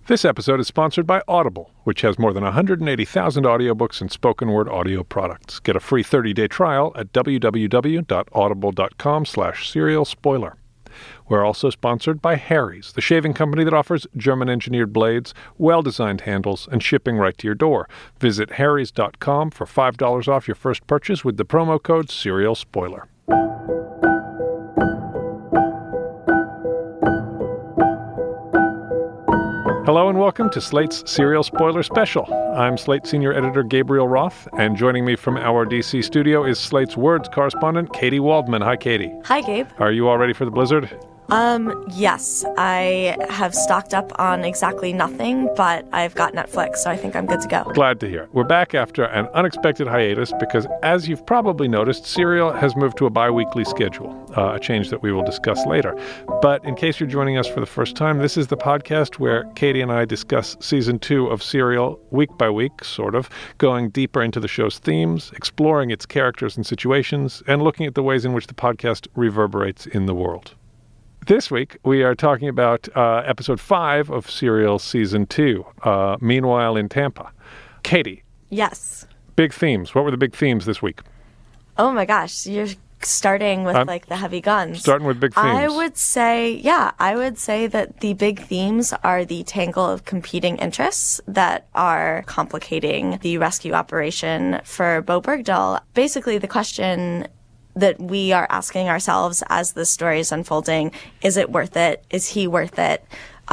This episode is sponsored by Audible, which has more than 180,000 audiobooks and spoken word audio products. Get a free 30-day trial at www.audible.com/serialspoiler. We're also sponsored by Harry's, the shaving company that offers German-engineered blades, well-designed handles, and shipping right to your door. Visit harrys.com for $5 off your first purchase with the promo code SerialSpoiler. Hello and welcome to Slate's Serial Spoiler Special. I'm Slate Senior Editor Gabriel Roth, and joining me from our D.C. studio is Slate's Words correspondent Katie Waldman. Hi, Katie. Hi, Gabe. Are you all ready for the blizzard? Yes. I have stocked up on exactly nothing, but I've got Netflix, so I think I'm good to go. Glad to hear. We're back after an unexpected hiatus because, as you've probably noticed, Serial has moved to a bi-weekly schedule, a change that we will discuss later. But in case you're joining us for the first time, this is the podcast where Katie and I discuss Season 2 of Serial week by week, sort of, going deeper into the show's themes, exploring its characters and situations, and looking at the ways in which the podcast reverberates in the world. This week, we are talking about Episode 5 of Serial Season 2, Meanwhile in Tampa. Katie. Yes. Big themes. What were the big themes this week? Oh my gosh, you're starting with the heavy guns. Starting with big themes. I would say that the big themes are the tangle of competing interests that are complicating the rescue operation for Bowe Bergdahl. Basically, the question that we are asking ourselves as the story is unfolding, is it worth it? Is he worth it?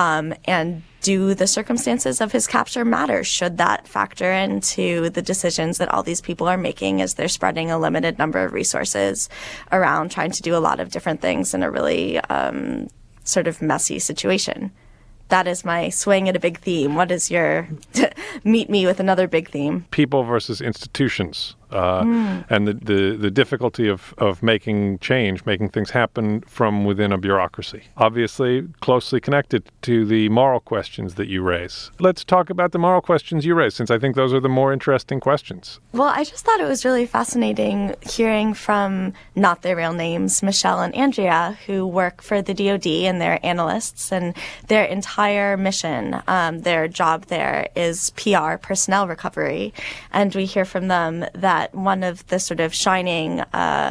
And do the circumstances of his capture matter? Should that factor into the decisions that all these people are making as they're spreading a limited number of resources around, trying to do a lot of different things in a really sort of messy situation? That is my swing at a big theme. What is your meet me with another big theme? People versus institutions. And the difficulty of making change, making things happen from within a bureaucracy. Obviously, closely connected to the moral questions that you raise. Let's talk about the moral questions you raise, since I think those are the more interesting questions. Well, I just thought it was really fascinating hearing from not their real names, Michelle and Andrea, who work for the DoD and they're analysts, and their entire mission, their job there is PR, personnel recovery. And we hear from them that one of the sort of shining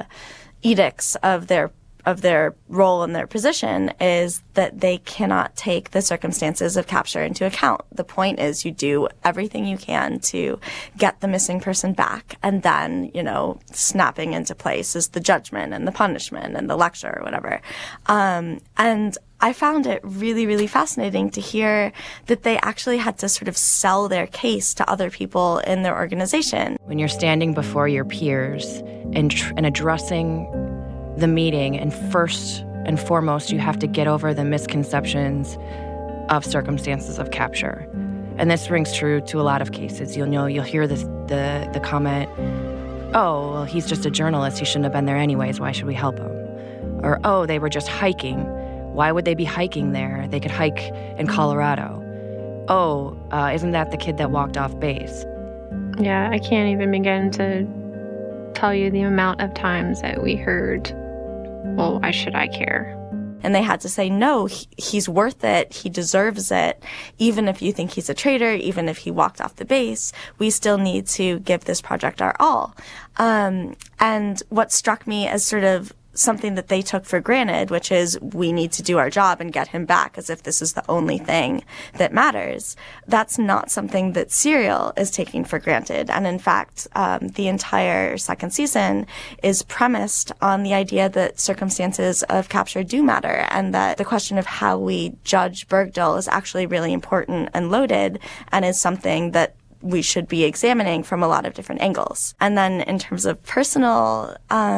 edicts of their role and their position is that they cannot take the circumstances of capture into account. The point is you do everything you can to get the missing person back, and then, snapping into place is the judgment and the punishment and the lecture or whatever. And I found it really, really fascinating to hear that they actually had to sort of sell their case to other people in their organization. When you're standing before your peers and addressing the meeting, and first and foremost, you have to get over the misconceptions of circumstances of capture. And this rings true to a lot of cases. You'll hear the comment, oh, well, he's just a journalist. He shouldn't have been there anyways. Why should we help him? Or, oh, they were just hiking. Why would they be hiking there? They could hike in Colorado. Oh, isn't that the kid that walked off base? Yeah, I can't even begin to tell you the amount of times that we heard, well, why should I care? And they had to say, no, he's worth it. He deserves it. Even if you think he's a traitor, even if he walked off the base, we still need to give this project our all. And what struck me as sort of something that they took for granted, which is we need to do our job and get him back as if this is the only thing that matters. That's not something that Serial is taking for granted. And in fact, the entire second season is premised on the idea that circumstances of capture do matter, and that the question of how we judge Bergdahl is actually really important and loaded, and is something that we should be examining from a lot of different angles. And then in terms of personal,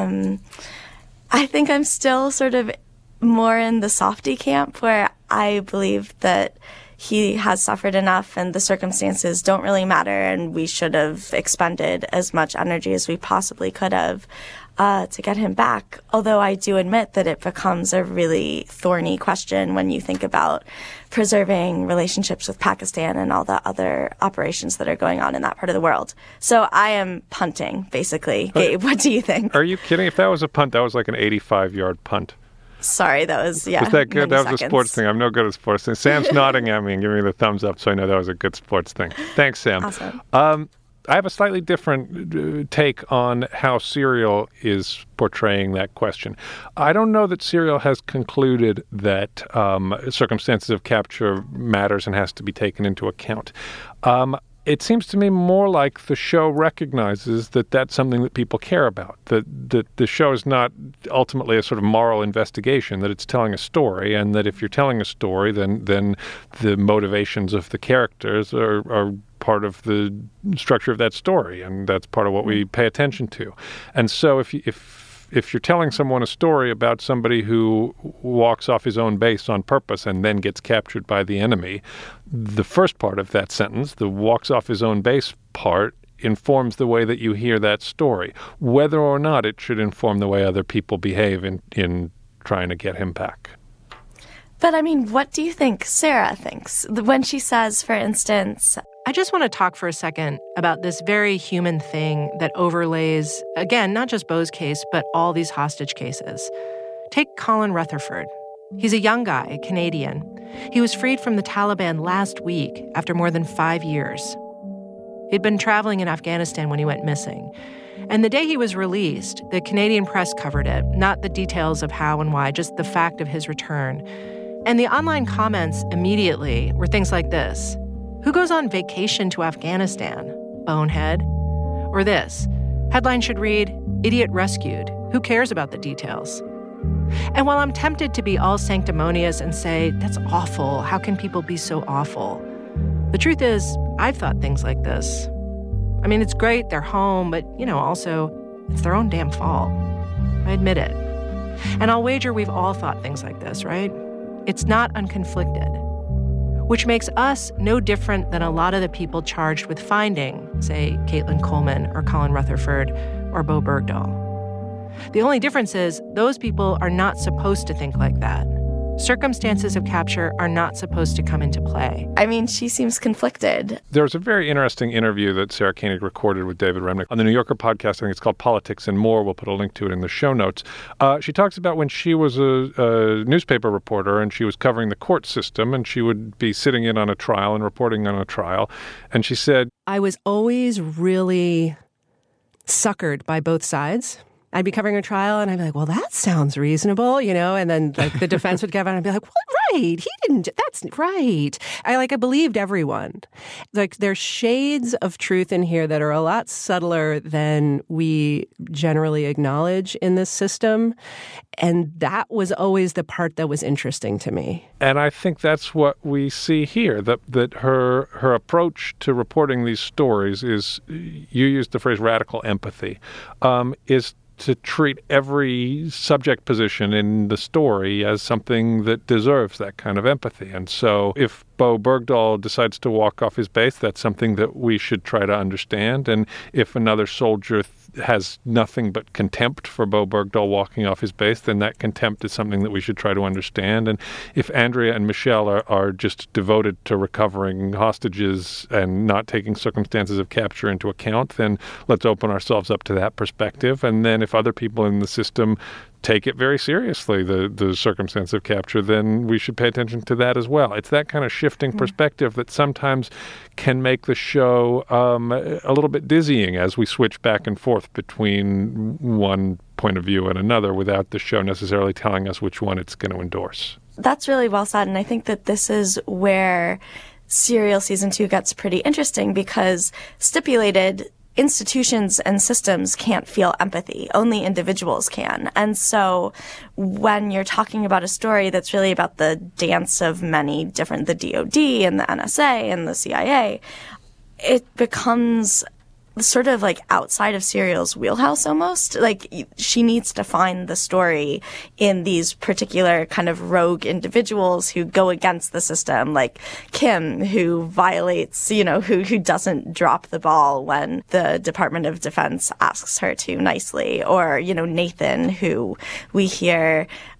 I think I'm still sort of more in the softy camp, where I believe that he has suffered enough and the circumstances don't really matter, and we should have expended as much energy as we possibly could have to get him back. Although I do admit that it becomes a really thorny question when you think about preserving relationships with Pakistan and all the other operations that are going on in that part of the world. So I am punting, basically. Gabe, what do you think? Are you kidding? If that was a punt, that was like an 85-yard punt. Sorry, that was, Was that good? That was a sports thing. I'm no good at sports things. Sam's nodding at me and giving me the thumbs up, so I know that was a good sports thing. Thanks, Sam. Awesome. I have a slightly different take on how Serial is portraying that question. I don't know that Serial has concluded that circumstances of capture matters and has to be taken into account. It seems to me more like the show recognizes that that's something that people care about, that the show is not ultimately a sort of moral investigation, that it's telling a story, and that if you're telling a story, then the motivations of the characters are part of the structure of that story, and that's part of what we pay attention to. And so if you're telling someone a story about somebody who walks off his own base on purpose and then gets captured by the enemy, the first part of that sentence, the walks off his own base part, informs the way that you hear that story, whether or not it should inform the way other people behave in trying to get him back. But I mean, what do you think Sarah thinks when she says, for instance, I just want to talk for a second about this very human thing that overlays, again, not just Beau's case, but all these hostage cases. Take Colin Rutherford. He's a young guy, Canadian. He was freed from the Taliban last week after more than 5 years. He'd been traveling in Afghanistan when he went missing. And the day he was released, the Canadian press covered it, not the details of how and why, just the fact of his return. And the online comments immediately were things like this. Who goes on vacation to Afghanistan? Bonehead. Or this. Headline should read, Idiot Rescued. Who cares about the details? And while I'm tempted to be all sanctimonious and say, that's awful, how can people be so awful? The truth is, I've thought things like this. I mean, it's great, they're home, but, also, it's their own damn fault. I admit it. And I'll wager we've all thought things like this, right? It's not unconflicted. Which makes us no different than a lot of the people charged with finding, say, Caitlin Coleman or Colin Rutherford or Beau Bergdahl. The only difference is those people are not supposed to think like that. Circumstances of capture are not supposed to come into play. I mean, she seems conflicted. There was a very interesting interview that Sarah Koenig recorded with David Remnick on the New Yorker podcast. I think it's called Politics and More. We'll put a link to it in the show notes. She talks about when she was a newspaper reporter and she was covering the court system and she would be sitting in on a trial and reporting on a trial. And she said, I was always really suckered by both sides. I'd be covering a trial and I'd be like, well, that sounds reasonable, and then the defense would come out and I'd be like, well, right, he didn't, that's right. I believed everyone. There's shades of truth in here that are a lot subtler than we generally acknowledge in this system. And that was always the part that was interesting to me. And I think that's what we see here, that her approach to reporting these stories is, you used the phrase radical empathy, is to treat every subject position in the story as something that deserves that kind of empathy. And so if Beau Bergdahl decides to walk off his base, that's something that we should try to understand. And if another soldier has nothing but contempt for Beau Bergdahl walking off his base, then that contempt is something that we should try to understand. And if Andrea and Michelle are just devoted to recovering hostages and not taking circumstances of capture into account, then let's open ourselves up to that perspective. And then if other people in the system take it very seriously, the circumstance of capture, then we should pay attention to that as well. It's that kind of shifting perspective that sometimes can make the show a little bit dizzying as we switch back and forth between one point of view and another without the show necessarily telling us which one it's going to endorse. That's really well said, and I think that this is where Serial Season 2 gets pretty interesting because stipulated institutions and systems can't feel empathy. Only individuals can. And so when you're talking about a story that's really about the dance of many different, the DOD and the NSA and the CIA, it becomes sort of outside of Serial's wheelhouse almost. She needs to find the story in these particular kind of rogue individuals who go against the system, like Kim, who violates, who doesn't drop the ball when the Department of Defense asks her to nicely, or, Nathan, who we hear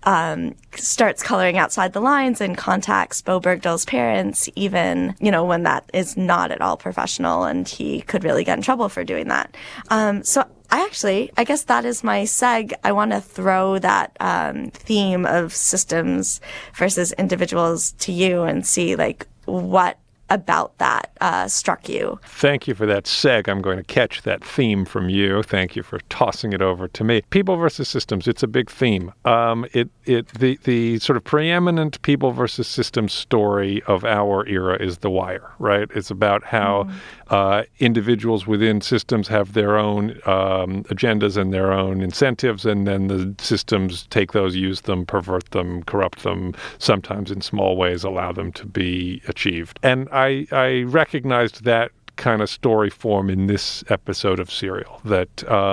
starts coloring outside the lines and contacts Bowe Bergdahl's parents, even, when that is not at all professional, and he could really get in trouble for doing that. So I guess that is my seg. I want to throw that theme of systems versus individuals to you and see, what about that struck you. Thank you for that seg. I'm going to catch that theme from you. Thank you for tossing it over to me. People versus systems, it's a big theme. The sort of preeminent people versus systems story of our era is The Wire, right? It's about how individuals within systems have their own agendas and their own incentives, and then the systems take those, use them, pervert them, corrupt them, sometimes in small ways allow them to be achieved. And I recognized that kind of story form in this episode of Serial, that,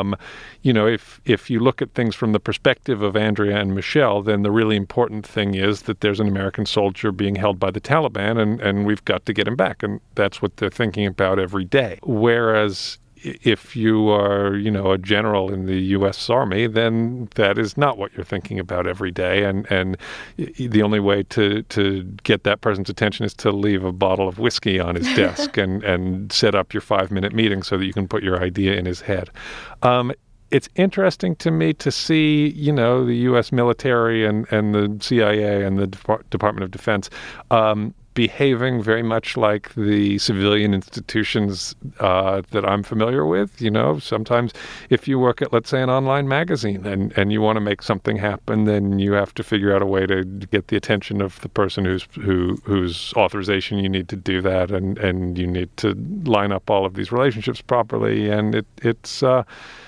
if you look at things from the perspective of Andrea and Michelle, then the really important thing is that there's an American soldier being held by the Taliban, and we've got to get him back. And that's what they're thinking about every day. Whereas if you are, a general in the U.S. Army, then that is not what you're thinking about every day. And the only way to get that person's attention is to leave a bottle of whiskey on his desk and set up your 5-minute meeting so that you can put your idea in his head. It's interesting to me to see, the U.S. military and the CIA and the Department of Defense behaving very much like the civilian institutions that I'm familiar with. Sometimes if you work at, let's say, an online magazine and you want to make something happen, then you have to figure out a way to get the attention of the person whose authorization you need to do that, and you need to line up all of these relationships properly. And it's a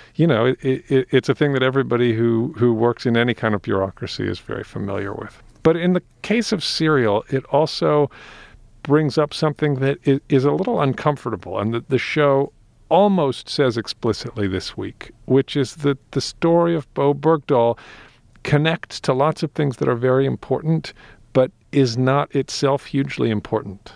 thing that everybody who works in any kind of bureaucracy is very familiar with. But in the case of Serial, it also brings up something that is a little uncomfortable, and that the show almost says explicitly this week, which is that the story of Bowe Bergdahl connects to lots of things that are very important, but is not itself hugely important.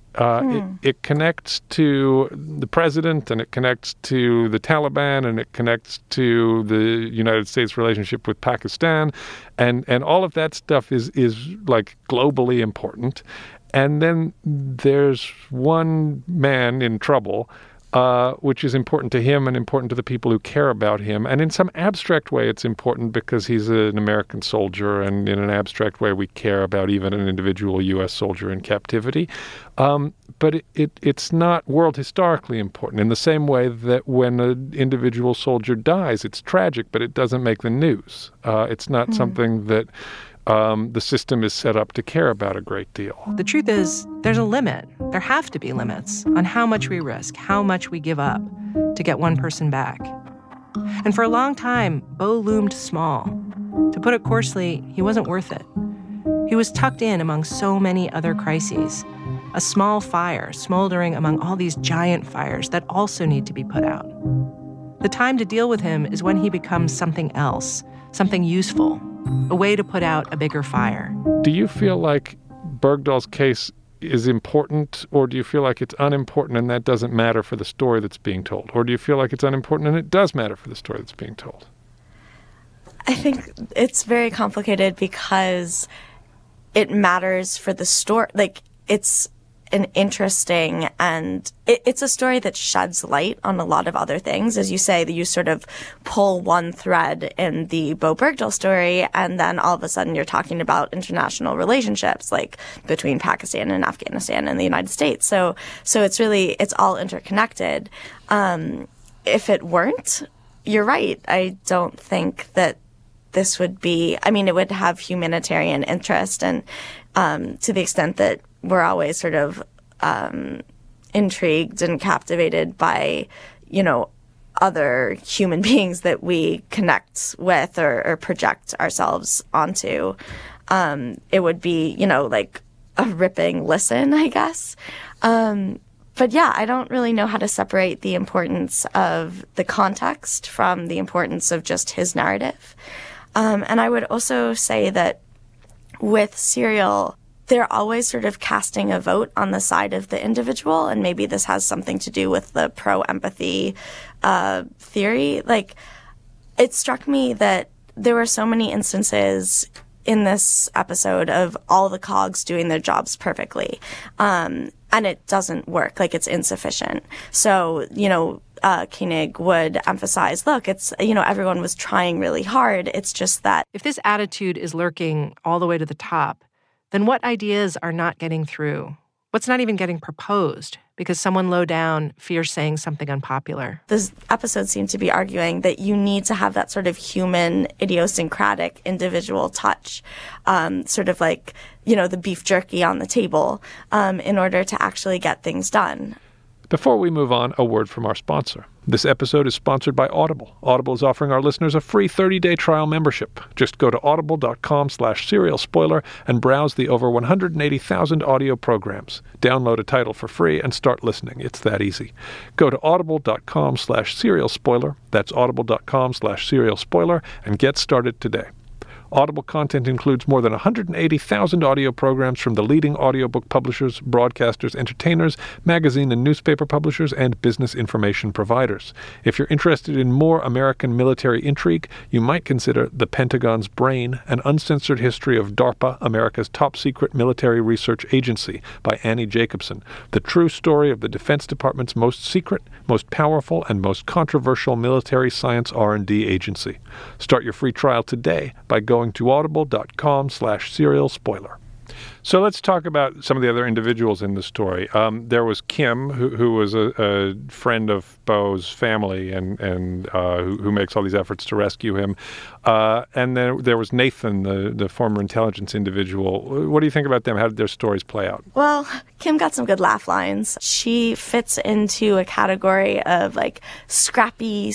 It connects to the president, and it connects to the Taliban, and it connects to the United States relationship with Pakistan, and all of that stuff is globally important. And then there's one man in trouble, which is important to him and important to the people who care about him. And in some abstract way, it's important because he's an American soldier, and in an abstract way, we care about even an individual U.S. soldier in captivity. But it's not world historically important in the same way that when an individual soldier dies, it's tragic, but it doesn't make the news. It's not something that the system is set up to care about a great deal. The truth is, there's a limit. There have to be limits on how much we risk, how much we give up to get one person back. And for a long time, Bowe loomed small. To put it coarsely, he wasn't worth it. He was tucked in among so many other crises, a small fire smoldering among all these giant fires that also need to be put out. The time to deal with him is when he becomes something else, something useful, a way to put out a bigger fire. Do you feel like Bergdahl's case is important, or do you feel like it's unimportant and that doesn't matter for the story that's being told? Or do you feel like it's unimportant and it does matter for the story that's being told? I think it's very complicated because it matters for the story. It's an interesting, and it's a story that sheds light on a lot of other things. As you say, that you sort of pull one thread in the Bowe Bergdahl story, and then all of a sudden you're talking about international relationships, like between Pakistan and Afghanistan and the United States. So it's all interconnected. If it weren't, you're right. I don't think that this would be, it would have humanitarian interest, and to the extent that we're always sort of intrigued and captivated by, other human beings that we connect with or project ourselves onto. It would be, like a ripping listen, I guess. But yeah, I don't really know how to separate the importance of the context from the importance of just his narrative. And I would also say that with Serial, they're always sort of casting a vote on the side of the individual, and maybe this has something to do with the pro-empathy theory. It struck me that there were so many instances in this episode of all the cogs doing their jobs perfectly. And it doesn't work, like it's insufficient. So, Koenig would emphasize, look, it's, everyone was trying really hard. It's just that if this attitude is lurking all the way to the top, then what ideas are not getting through? What's not even getting proposed because someone low down fears saying something unpopular? This episode seemed to be arguing that you need to have that sort of human, idiosyncratic, individual touch, sort of like, the beef jerky on the table, in order to actually get things done. Before we move on, a word from our sponsor. This episode is sponsored by Audible. Audible is offering our listeners a free 30-day trial membership. Just go to audible.com/serialspoiler and browse the over 180,000 audio programs. Download a title for free and start listening. It's that easy. Go to audible.com/serialspoiler. That's audible.com/serialspoiler and get started today. Audible content includes more than 180,000 audio programs from the leading audiobook publishers, broadcasters, entertainers, magazine and newspaper publishers, and business information providers. If you're interested in more American military intrigue, you might consider The Pentagon's Brain, an uncensored history of DARPA, America's top-secret military research agency, by Annie Jacobson, the true story of the Defense Department's most secret, most powerful, and most controversial military science R&D agency. Start your free trial today by going to audible.com/serialspoiler. So let's talk about some of the other individuals in the story. There was Kim, who was a friend of Beau's family and who makes all these efforts to rescue him. And then there was Nathan, the former intelligence individual. What do you think about them? How did their stories play out? Well, Kim got some good laugh lines. She fits into a category of like scrappy,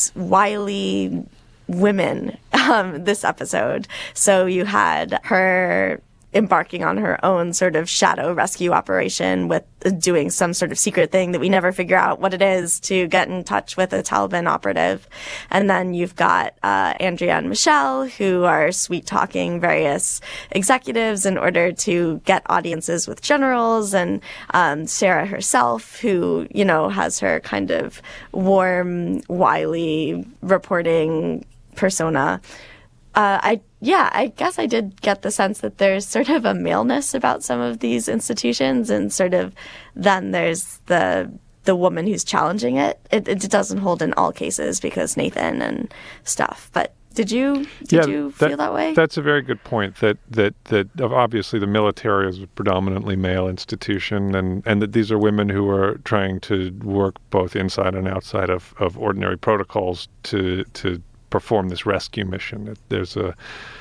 wily women this episode. So you had her embarking on her own sort of shadow rescue operation with doing some sort of secret thing that we never figure out what it is to get in touch with a Taliban operative. And then you've got Andrea and Michelle, who are sweet-talking various executives in order to get audiences with generals, and Sarah herself, who, has her kind of warm, wily reporting persona. I guess I did get the sense that there's sort of a maleness about some of these institutions, and sort of then there's the woman who's challenging it. It doesn't hold in all cases because Nathan and stuff. But did you feel that way? That's a very good point. That obviously the military is a predominantly male institution, and that these are women who are trying to work both inside and outside of ordinary protocols to perform this rescue mission. There's the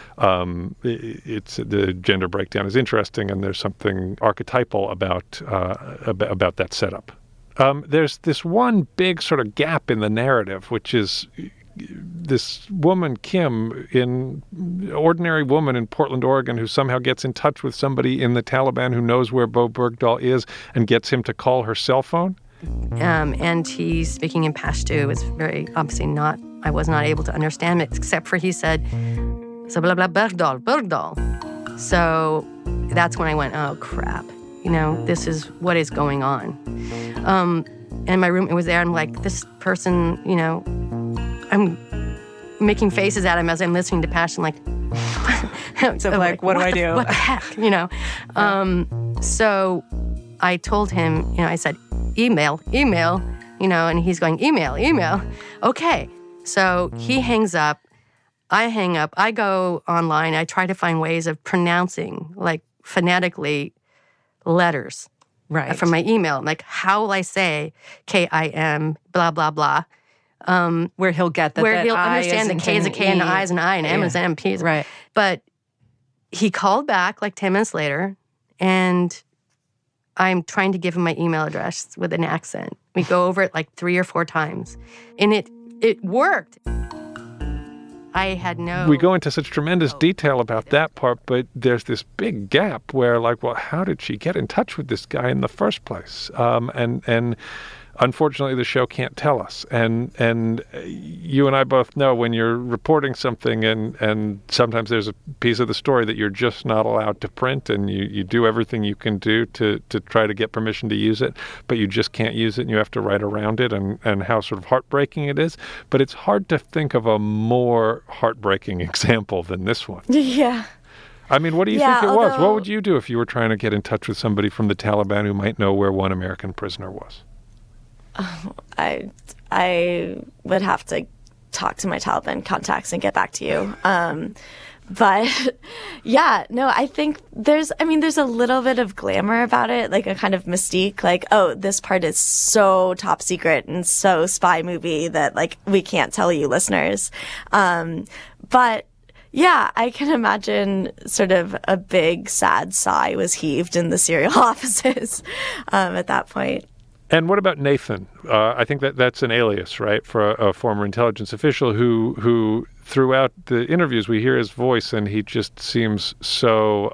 gender breakdown is interesting, and there's something archetypal about that setup. There's this one big sort of gap in the narrative, which is this woman, Kim, ordinary woman in Portland, Oregon, who somehow gets in touch with somebody in the Taliban who knows where Beau Bergdahl is and gets him to call her cell phone. And he's speaking in Pashto. It was very obviously I was not able to understand it, except for he said, so blah, blah, Bergdahl. So that's when I went, oh, crap. This is what is going on. And my roommate was there. I'm like, this person, I'm making faces at him as I'm listening to Pashto. I'm like, so like, what do I do? What the heck, So I told him, I said, email, and he's going, email. Okay. So he hangs up. I hang up. I go online. I try to find ways of pronouncing, like phonetically, letters from my email. Like, how will I say Kim, blah, blah, blah. Where he'll get that. Where he'll I understand that K is a K and the I is an I and M is an M, P is right. But he called back like 10 minutes later, and I'm trying to give him my email address with an accent. We go over it like 3 or 4 times, and it worked. I had no... We go into such tremendous detail about that part, but there's this big gap where, like, well, how did she get in touch with this guy in the first place? And unfortunately, the show can't tell us. And you and I both know when you're reporting something and sometimes there's a piece of the story that you're just not allowed to print, and you do everything you can do to try to get permission to use it, but you just can't use it and you have to write around it, and how sort of heartbreaking it is. But it's hard to think of a more heartbreaking example than this one. Yeah. I mean, what do you think it was? What would you do if you were trying to get in touch with somebody from the Taliban who might know where one American prisoner was? I would have to talk to my Taliban contacts and get back to you. But yeah, no, I think there's a little bit of glamour about it, like a kind of mystique, like, oh, this part is so top secret and so spy movie that like we can't tell you listeners. But yeah, I can imagine sort of a big sad sigh was heaved in the Serial offices at that point. And what about Nathan? I think that's an alias, right, for a former intelligence official who throughout the interviews we hear his voice and he just seems so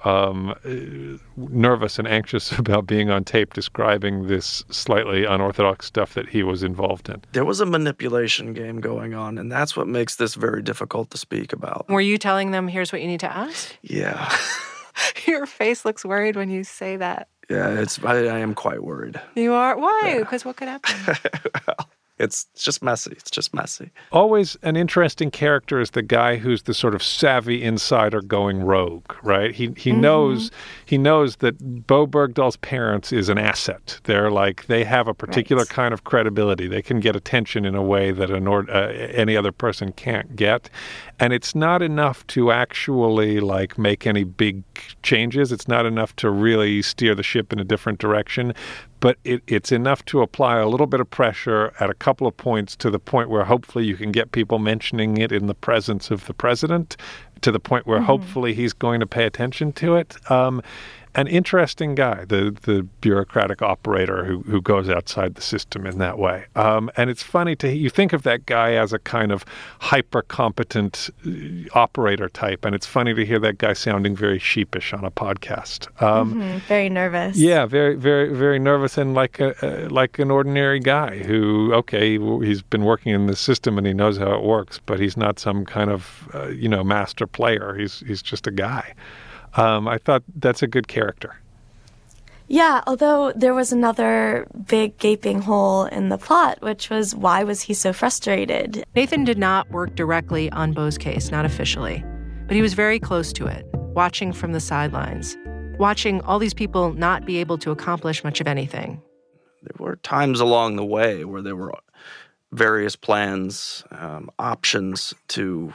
nervous and anxious about being on tape describing this slightly unorthodox stuff that he was involved in. There was a manipulation game going on, and that's what makes this very difficult to speak about. Were you telling them, here's what you need to ask? Yeah. Your face looks worried when you say that. Yeah, I am quite worried. You are? Why? Because what could happen? Well, it's just messy. It's just messy. Always an interesting character is the guy who's the sort of savvy insider going rogue, right? He knows that Bo Bergdahl's parents is an asset. They have a particular kind of credibility. They can get attention in a way that any other person can't get. And it's not enough to actually like make any big changes. It's not enough to really steer the ship in a different direction. But it's enough to apply a little bit of pressure at a couple of points to the point where hopefully you can get people mentioning it in the presence of the president, to the point where hopefully he's going to pay attention to it. An interesting guy, the bureaucratic operator who goes outside the system in that way. And it's funny you think of that guy as a kind of hyper-competent operator type, and it's funny to hear that guy sounding very sheepish on a podcast. Very nervous. Yeah, very, very, very nervous, and like an ordinary guy who, okay, he's been working in the system and he knows how it works, but he's not some kind of master player. He's just a guy. I thought that's a good character. Yeah, although there was another big gaping hole in the plot, which was why was he so frustrated? Nathan did not work directly on Bo's case, not officially, but he was very close to it, watching from the sidelines, watching all these people not be able to accomplish much of anything. There were times along the way where there were various plans, options to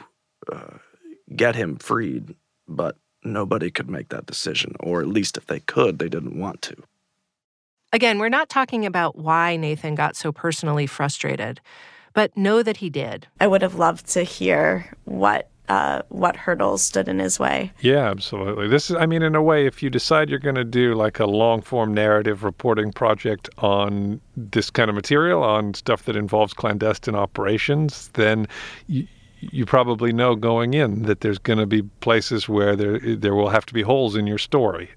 get him freed, but nobody could make that decision, or at least if they could, they didn't want to. Again, we're not talking about why Nathan got so personally frustrated, but know that he did. I would have loved to hear what hurdles stood in his way. Yeah, absolutely. This is, in a way, if you decide you're going to do like a long-form narrative reporting project on this kind of material, on stuff that involves clandestine operations, then you probably know going in that there's going to be places where there will have to be holes in your story.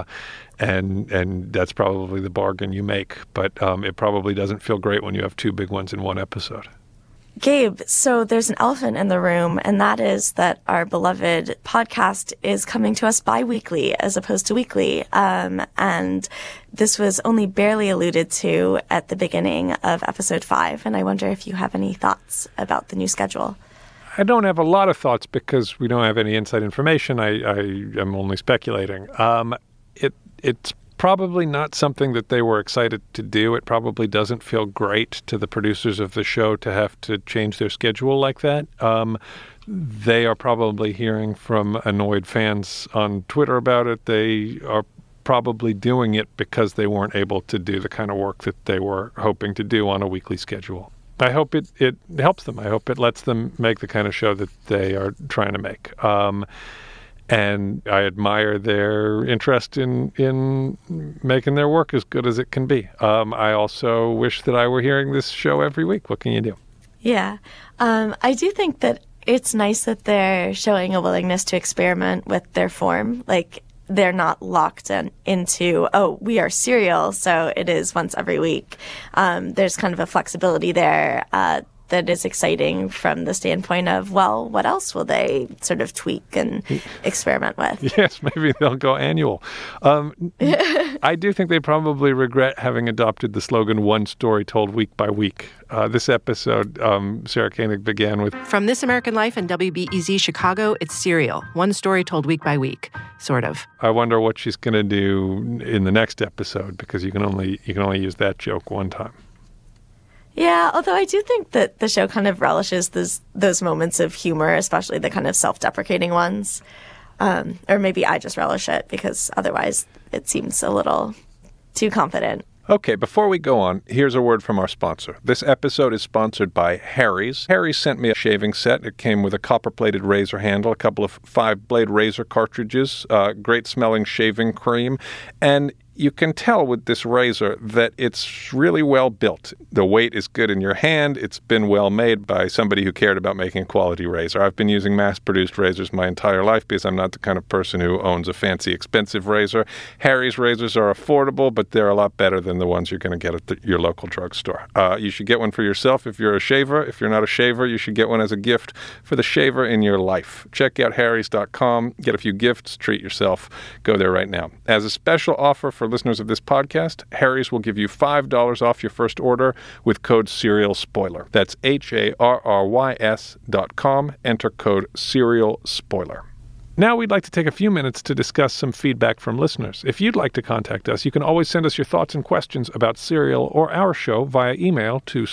And that's probably the bargain you make. But it probably doesn't feel great when you have two big ones in one episode. Gabe, so there's an elephant in the room, and that is that our beloved podcast is coming to us bi-weekly as opposed to weekly. And this was only barely alluded to at the beginning of episode 5. And I wonder if you have any thoughts about the new schedule. I don't have a lot of thoughts because we don't have any inside information. I am only speculating. It's probably not something that they were excited to do. It probably doesn't feel great to the producers of the show to have to change their schedule like that. They are probably hearing from annoyed fans on Twitter about it. They are probably doing it because they weren't able to do the kind of work that they were hoping to do on a weekly schedule. I hope it helps them. I hope it lets them make the kind of show that they are trying to make. And I admire their interest in making their work as good as it can be. I also wish that I were hearing this show every week. What can you do? Yeah. I do think that it's nice that they're showing a willingness to experiment with their form. Like, they're not locked into, we are Serial, so it is once every week. There's kind of a flexibility there that is exciting from the standpoint of, well, what else will they sort of tweak and experiment with? Yes, maybe they'll go annual. I do think they probably regret having adopted the slogan, one story told week by week. This episode, Sarah Koenig began with, From This American Life and WBEZ Chicago, it's Serial. One story told week by week, sort of. I wonder what she's going to do in the next episode, because you can only use that joke one time. Yeah, although I do think that the show kind of relishes those moments of humor, especially the kind of self-deprecating ones. Or maybe I just relish it because otherwise it seems a little too confident. Okay, before we go on, here's a word from our sponsor. This episode is sponsored by Harry's. Harry's sent me a shaving set. It came with a copper-plated razor handle, a couple of 5-blade razor cartridges, great-smelling shaving cream, and you can tell with this razor that it's really well built. The weight is good in your hand. It's been well made by somebody who cared about making a quality razor. I've been using mass-produced razors my entire life because I'm not the kind of person who owns a fancy, expensive razor. Harry's razors are affordable, but they're a lot better than the ones you're going to get at your local drugstore. You should get one for yourself if you're a shaver. If you're not a shaver, you should get one as a gift for the shaver in your life. Check out harrys.com. Get a few gifts. Treat yourself. Go there right now. As a special offer for listeners of this podcast, Harry's will give you $5 off your first order with code SerialSpoiler. That's HARRYS.com. Enter code SerialSpoiler. Now we'd like to take a few minutes to discuss some feedback from listeners. If you'd like to contact us, you can always send us your thoughts and questions about Serial or our show via email to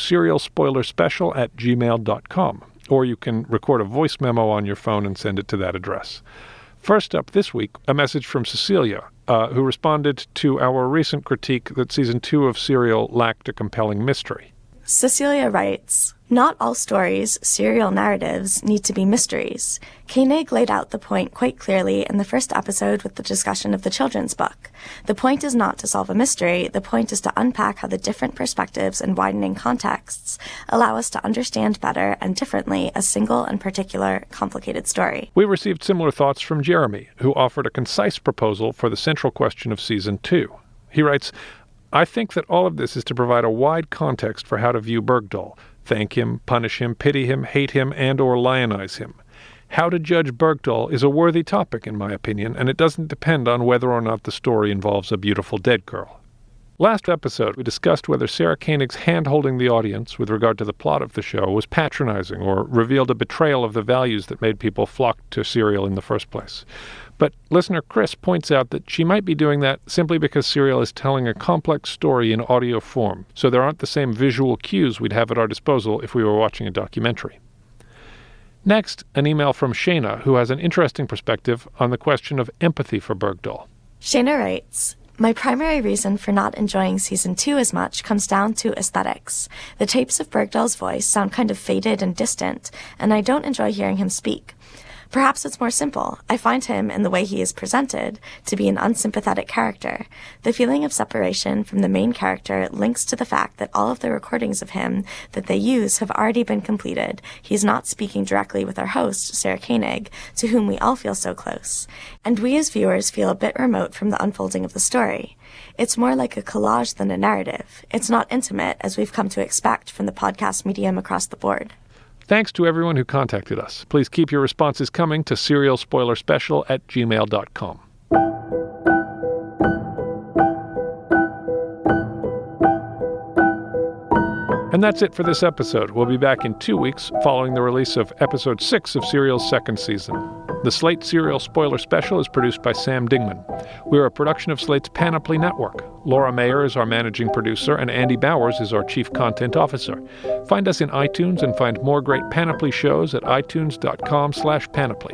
serialspoilerspecial@gmail.com, or you can record a voice memo on your phone and send it to that address. First up this week, a message from Cecilia, who responded to our recent critique that Season 2 of Serial lacked a compelling mystery. Cecilia writes, "Not all stories, serial narratives, need to be mysteries. Koenig laid out the point quite clearly in the first episode with the discussion of the children's book. The point is not to solve a mystery, the point is to unpack how the different perspectives and widening contexts allow us to understand better and differently a single and particular complicated story." We received similar thoughts from Jeremy, who offered a concise proposal for the central question of Season 2. He writes, "I think that all of this is to provide a wide context for how to view Bergdahl. Thank him, punish him, pity him, hate him, and or lionize him. How to judge Bergdahl is a worthy topic, in my opinion, and it doesn't depend on whether or not the story involves a beautiful dead girl." Last episode, we discussed whether Sarah Koenig's hand-holding the audience with regard to the plot of the show was patronizing or revealed a betrayal of the values that made people flock to Serial in the first place. But listener Chris points out that she might be doing that simply because Serial is telling a complex story in audio form, so there aren't the same visual cues we'd have at our disposal if we were watching a documentary. Next, an email from Shayna, who has an interesting perspective on the question of empathy for Bergdahl. Shayna writes, "My primary reason for not enjoying Season 2 as much comes down to aesthetics. The tapes of Bergdahl's voice sound kind of faded and distant, and I don't enjoy hearing him speak. Perhaps it's more simple. I find him, in the way he is presented, to be an unsympathetic character. The feeling of separation from the main character links to the fact that all of the recordings of him that they use have already been completed. He's not speaking directly with our host, Sarah Koenig, to whom we all feel so close. And we as viewers feel a bit remote from the unfolding of the story. It's more like a collage than a narrative. It's not intimate, as we've come to expect from the podcast medium across the board." Thanks to everyone who contacted us. Please keep your responses coming to serialspoilerspecial@gmail.com. And that's it for this episode. We'll be back in 2 weeks following the release of Episode 6 of Serial's second season. The Slate Serial Spoiler Special is produced by Sam Dingman. We're a production of Slate's Panoply Network. Laura Mayer is our managing producer, and Andy Bowers is our chief content officer. Find us in iTunes and find more great Panoply shows at itunes.com/panoply.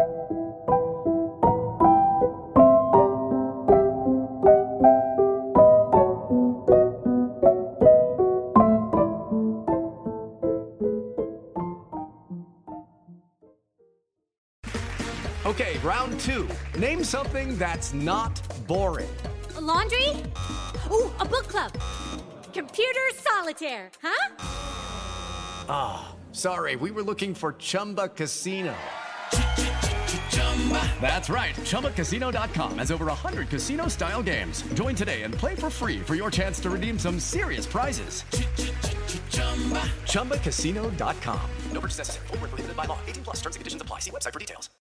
Okay, round 2. Name something that's not boring. A laundry? Ooh, a book club. Computer solitaire, huh? Ah, sorry, we were looking for Chumba Casino. That's right, ChumbaCasino.com has over 100 casino-style games. Join today and play for free for your chance to redeem some serious prizes. ChumbaCasino.com. No purchase necessary. Void where prohibited by law. 18+ terms and conditions apply. See website for details.